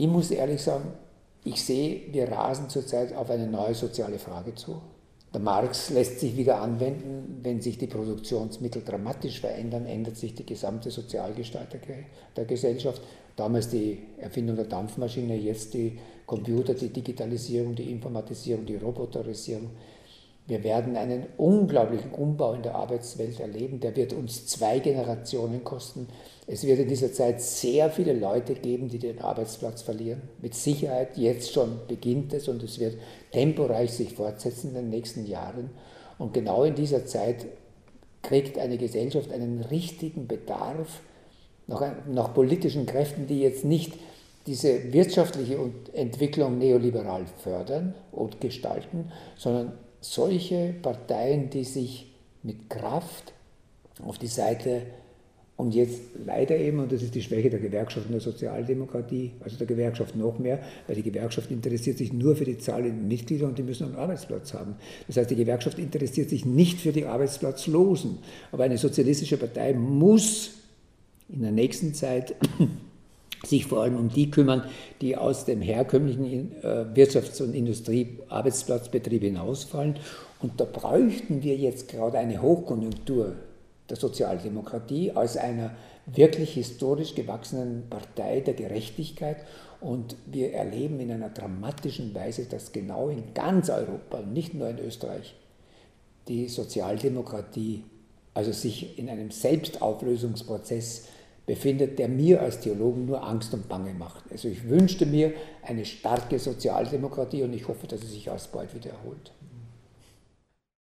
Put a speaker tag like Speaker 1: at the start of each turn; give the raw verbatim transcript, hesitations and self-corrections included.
Speaker 1: Ich muss ehrlich sagen, ich sehe, wir rasen zurzeit auf eine neue soziale Frage zu. Der Marx lässt sich wieder anwenden, wenn sich die Produktionsmittel dramatisch verändern, ändert sich die gesamte Sozialgestalt der Gesellschaft. Damals die Erfindung der Dampfmaschine, jetzt die Computer, die Digitalisierung, die Informatisierung, die Roboterisierung. Wir werden einen unglaublichen Umbau in der Arbeitswelt erleben, der wird uns zwei Generationen kosten. Es wird in dieser Zeit sehr viele Leute geben, die den Arbeitsplatz verlieren. Mit Sicherheit, jetzt schon beginnt es und es wird temporeich sich fortsetzen in den nächsten Jahren. Und genau in dieser Zeit kriegt eine Gesellschaft einen richtigen Bedarf nach, nach politischen Kräften, die jetzt nicht diese wirtschaftliche Entwicklung neoliberal fördern und gestalten, sondern solche Parteien, die sich mit Kraft auf die Seite und jetzt leider eben, und das ist die Schwäche der Gewerkschaft und der Sozialdemokratie, also der Gewerkschaft noch mehr, weil die Gewerkschaft interessiert sich nur für die Zahl der Mitglieder und die müssen einen Arbeitsplatz haben. Das heißt, die Gewerkschaft interessiert sich nicht für die Arbeitsplatzlosen. Aber eine sozialistische Partei muss in der nächsten Zeit sich vor allem um die kümmern, die aus dem herkömmlichen Wirtschafts- und Industrie-Arbeitsplatzbetrieb hinausfallen. Und da bräuchten wir jetzt gerade eine Hochkonjunktur der Sozialdemokratie als einer wirklich historisch gewachsenen Partei der Gerechtigkeit. Und wir erleben in einer dramatischen Weise, dass genau in ganz Europa, nicht nur in Österreich, die Sozialdemokratie also sich in einem Selbstauflösungsprozess befindet, der mir als Theologen nur Angst und Bange macht. Also ich wünschte mir eine starke Sozialdemokratie und ich hoffe, dass sie sich alsbald wieder erholt.